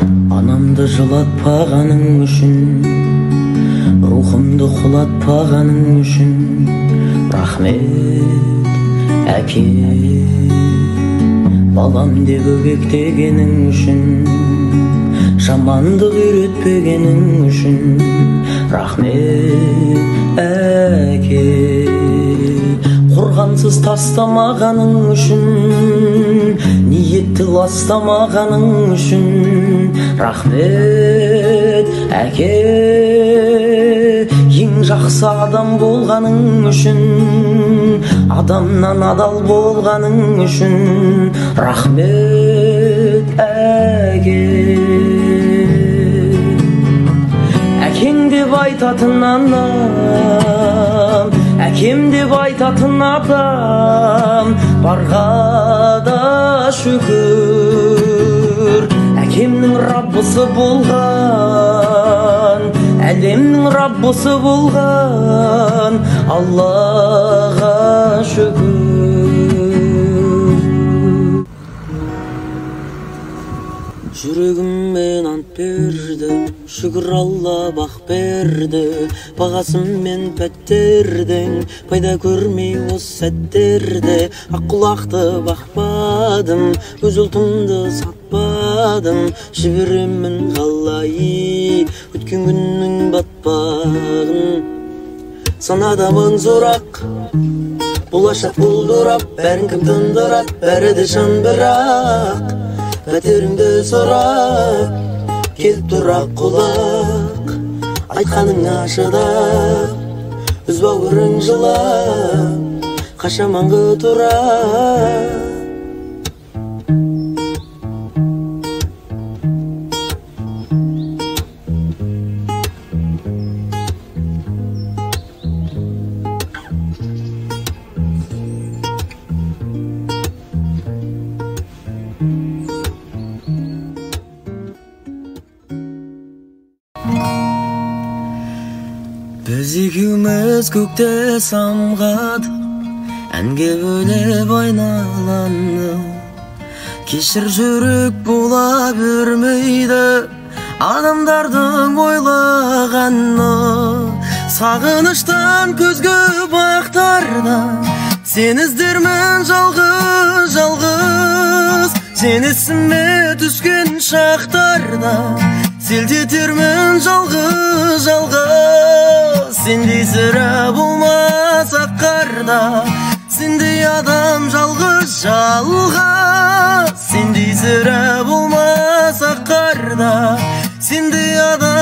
Анамды жылатпағаның үшін, рухымды құлатпағаның үшін, рахмет әке. Балам деп өбектегенің үшін, жамандық үйретпегенің үшін, рахмет әке. Қорғансыз тастамағаның үшін, ниетті ластамағаның үшін, рахмет әке. Ең жақсы адам болғаның үшін, адамнан адал болғаның үшін, рахмет әке. Әкең деп айтатын анам, әкем деп айтатын атам, барға да шүкір. Әкемнің раббысы болған, әлемнің раббысы болған, Аллаға шүкір. Жүрегіммен ант берді, шүкір Алла бақ берді. Бағасымен пәттердің, пайда көрмей осы сәттерде. Ақ құлақты бақпадым, өз ұлтымды сатпадым. Жіберемін қалай өткен күннің батпағын. Санада мың сұрақ, болашақ бұлдырап, бәрін кім тындырат, бәрі де шын бірақ. Пәтеріңді сұрап, келіп тұрақ құлақ, айтқаныңа шыдап, өз бауырың жылап, қашаманғы тұрап. Біз екеуміз көкте самғадық, әнге бөлеп айналаны. Кешір, жүрек бола бермейді адамдардың ойлағаны. Сағыныштан көзге бақтарда сен іздермін жалғыз. Сен есіме түскен шақтарда селтетермін жалғыз. Сендей сірә болмаса қарда, сендей адам жалғыз. Сендей сірә болмаса қарда, сендей адам